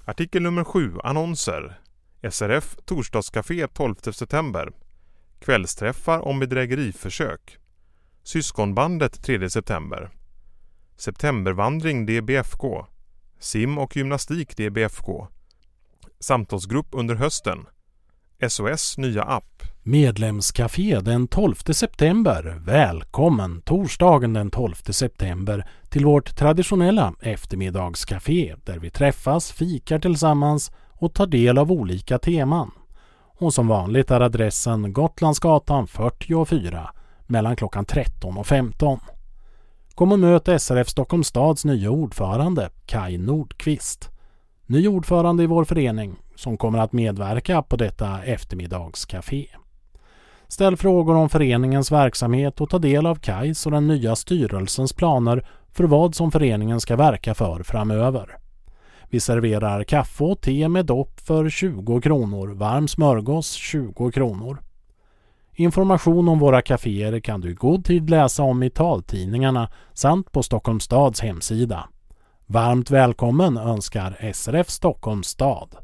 Artikel nummer 7, annonser. SRF Torsdagscafé 12 september. Kvällsträffar om bedrägeriförsök. Syskonbandet 3 september. Septembervandring DBFK. Sim och gymnastik DBFK. Samtalsgrupp under hösten. SOS nya app. Medlemscafé den 12 september. Välkommen torsdagen den 12 september till vårt traditionella eftermiddagscafé där vi träffas, fikar tillsammans och tar del av olika teman. Och som vanligt är adressen Gotlandsgatan 44 mellan klockan 13 och 15. Kom och möt SRF Stockholms stads nya ordförande Kai Nordqvist. Ny ordförande i vår förening som kommer att medverka på detta eftermiddagscafé. Ställ frågor om föreningens verksamhet och ta del av Kais och den nya styrelsens planer för vad som föreningen ska verka för framöver. Vi serverar kaffe och te med dopp för 20 kronor, varm smörgås 20 kronor. Information om våra kaféer kan du i god tid läsa om i taltidningarna samt på Stockholms stads hemsida. Varmt välkommen önskar SRF Stockholms stad.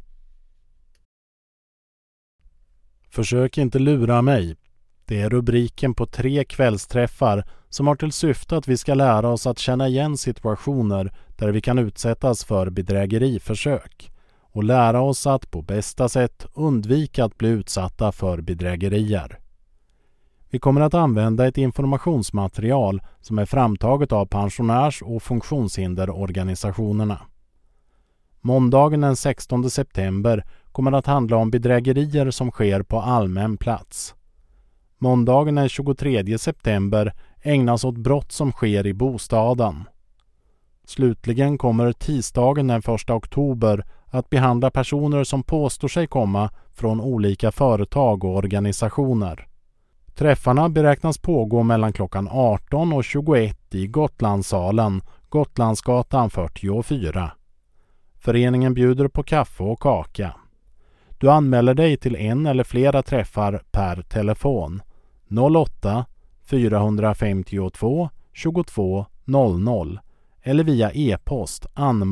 Försök inte lura mig. Det är rubriken på 3 kvällsträffar som har till syfte att vi ska lära oss att känna igen situationer där vi kan utsättas för bedrägeriförsök och lära oss att på bästa sätt undvika att bli utsatta för bedrägerier. Vi kommer att använda ett informationsmaterial som är framtaget av pensionärs- och funktionshinderorganisationerna. Måndagen den 16 september kommer att handla om bedrägerier som sker på allmän plats. Måndagen den 23 september ägnas åt brott som sker i bostaden. Slutligen kommer tisdagen den 1 oktober att behandla personer som påstår sig komma från olika företag och organisationer. Träffarna beräknas pågå mellan klockan 18 och 21 i Gotlandssalen, Gotlandsgatan 44. Föreningen bjuder på kaffe och kaka. Du anmäler dig till en eller flera träffar per telefon 08 452 22 00 eller via e-post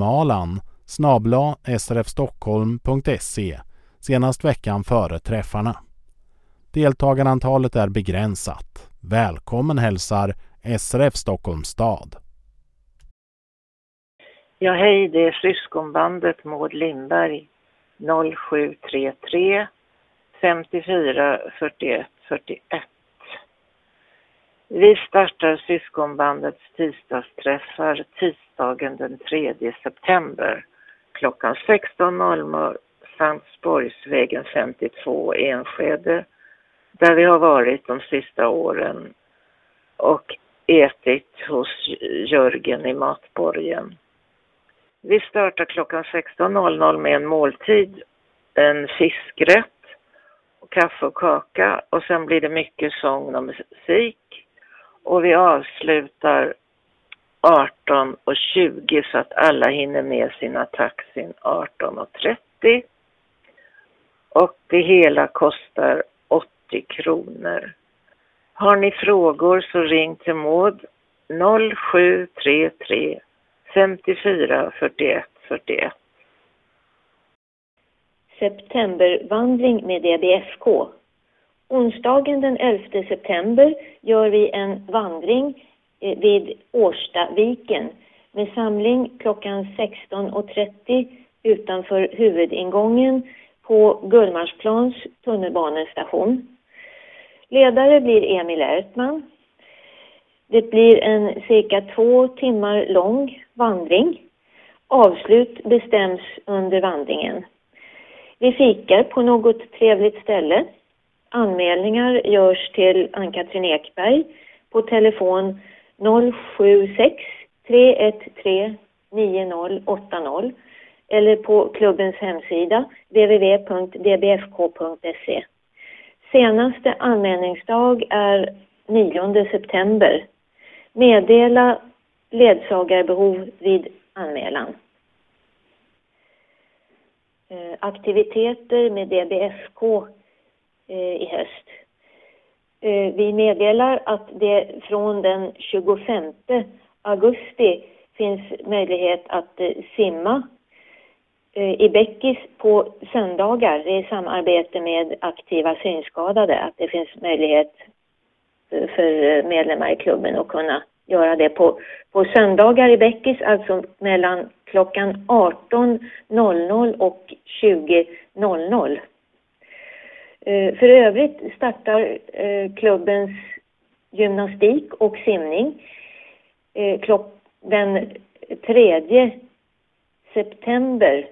anmalan@srfstockholm.se senast veckan före träffarna. Deltagarantalet är begränsat. Välkommen hälsar SRF Stockholms stad. Ja, hej, det är syskonbandet Maud Lindberg 0733 54 41 41. Vi startar syskonbandets tisdagsträffar tisdagen den 3 september klockan 16.00 Sandsborgsvägen 52 Enskede, där vi har varit de sista åren och ätit hos Jörgen i Matborgen. Vi startar klockan 16.00 med en måltid, en fiskrätt, kaffe och kaka, och sen blir det mycket sång och musik. Och vi avslutar 18:20 så att alla hinner med sina taxin 18:30. Och det hela kostar 80 kronor. Har ni frågor så ring till Maud 0733 54 41 41. Septembervandring med DBFK. Onsdagen den 11 september gör vi en vandring vid Årstaviken med samling klockan 16:30 utanför huvudingången på Gullmarsplans tunnelbanestation. Ledare blir Emil Ertman. Det blir en cirka 2 timmar lång vandring. Avslut bestäms under vandringen. Vi fikar på något trevligt ställe. Anmälningar görs till Ann-Katrin Ekberg på telefon 076 313 9080 eller på klubbens hemsida www.dbfk.se. Senaste anmälningsdag är 9 september. Meddela ledsagarbehov vid anmälan. Aktiviteter med DBFK i höst. Vi meddelar att det från den 25 augusti finns möjlighet att simma i Bäckis på söndagar, det är samarbete med aktiva synskadade, att det finns möjlighet för medlemmar i klubben att kunna göra det på söndagar i Bäckis, alltså mellan klockan 18.00 och 20.00. För övrigt startar klubbens gymnastik och simning den 3 september.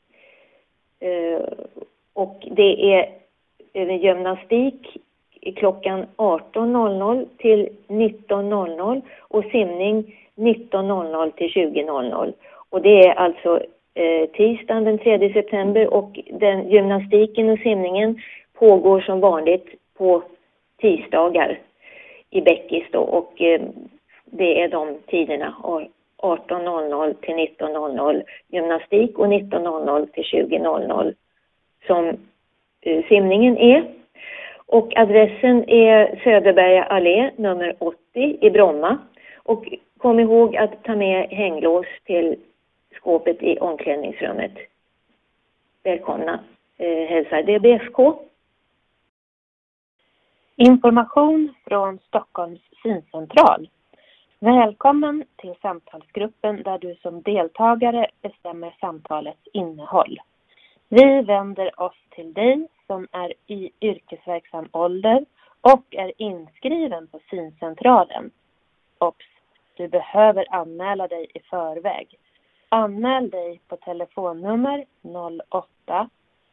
Och det är gymnastik klockan 18.00 till 19.00 och simning 19.00 till 20.00. Och det är alltså tisdagen den 3 september, och den gymnastiken och simningen pågår som vanligt på tisdagar i Bäckis då, och det är de tiderna 18.00 till 19.00 gymnastik och 19.00 till 20.00 som simningen är. Och adressen är Söderberga allé nummer 80 i Bromma. Och kom ihåg att ta med hänglås till skåpet i omklädningsrummet. Välkomna. Hälsar DBFK. Information från Stockholms syncentral. Välkommen till samtalsgruppen där du som deltagare bestämmer samtalets innehåll. Vi vänder oss till dig som är i yrkesverksam ålder och är inskriven på syncentralen. Ops, du behöver anmäla dig i förväg. Anmäl dig på telefonnummer 08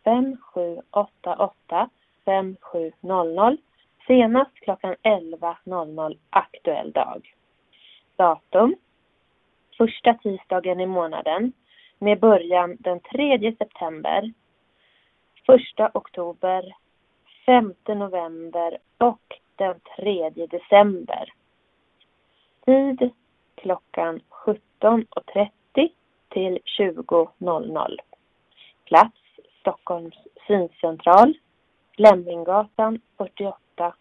5788 5700 senast klockan 11.00 aktuell dag. Datum: första tisdagen i månaden med början den 3 september, 1 oktober, 5 november och den 3 december. Tid klockan 17.30 till 20.00. Plats Stockholms syncentral, Lämlinggatan 48.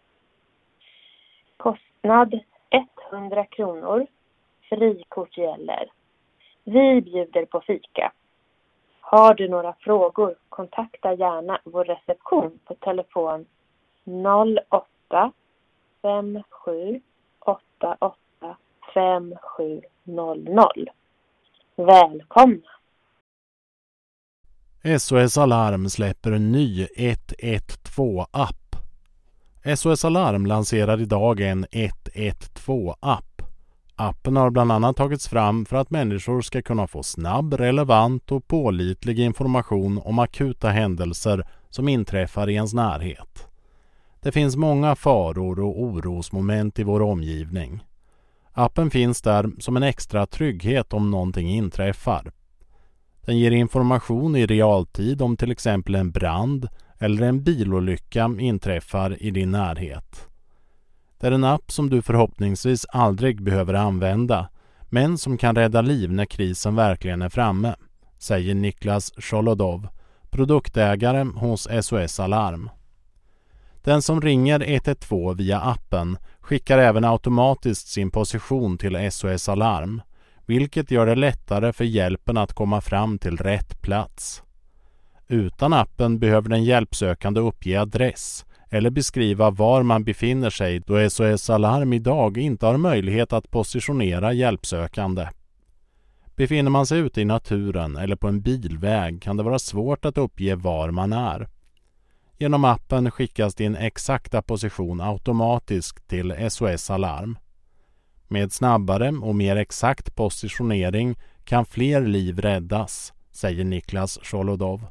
Kostnad 100 kronor. Frikort gäller. Vi bjuder på fika. Har du några frågor, kontakta gärna vår reception på telefon 08 57 88 5700. Välkomna! SOS Alarm släpper en ny 112-app. SOS Alarm lanserar idag en 112-app. Appen har bland annat tagits fram för att människor ska kunna få snabb, relevant och pålitlig information om akuta händelser som inträffar i ens närhet. Det finns många faror och orosmoment i vår omgivning. Appen finns där som en extra trygghet om någonting inträffar. Den ger information i realtid om till exempel en brand eller en bilolycka inträffar i din närhet. Det är en app som du förhoppningsvis aldrig behöver använda, men som kan rädda liv när krisen verkligen är framme, säger Niklas Sholodov, produktägare hos SOS Alarm. Den som ringer 112 via appen skickar även automatiskt sin position till SOS Alarm, vilket gör det lättare för hjälpen att komma fram till rätt plats. Utan appen behöver den hjälpsökande uppge adress eller beskriva var man befinner sig, då SOS Alarm idag inte har möjlighet att positionera hjälpsökande. Befinner man sig ute i naturen eller på en bilväg kan det vara svårt att uppge var man är. Genom appen skickas din exakta position automatiskt till SOS Alarm. Med snabbare och mer exakt positionering kan fler liv räddas, säger Niklas Sholodov.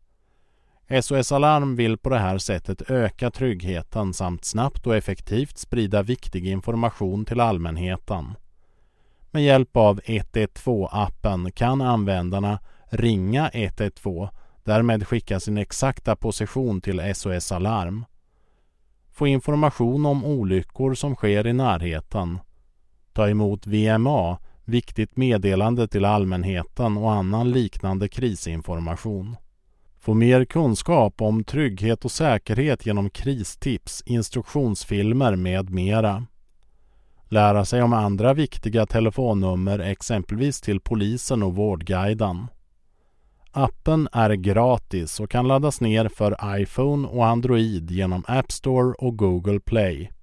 SOS Alarm vill på det här sättet öka tryggheten samt snabbt och effektivt sprida viktig information till allmänheten. Med hjälp av 112-appen kan användarna ringa 112, därmed skicka sin exakta position till SOS Alarm. Få information om olyckor som sker i närheten. Ta emot VMA, viktigt meddelande till allmänheten och annan liknande krisinformation. Få mer kunskap om trygghet och säkerhet genom kristips, instruktionsfilmer med mera. Lära sig om andra viktiga telefonnummer, exempelvis till polisen och Vårdguiden. Appen är gratis och kan laddas ner för iPhone och Android genom App Store och Google Play.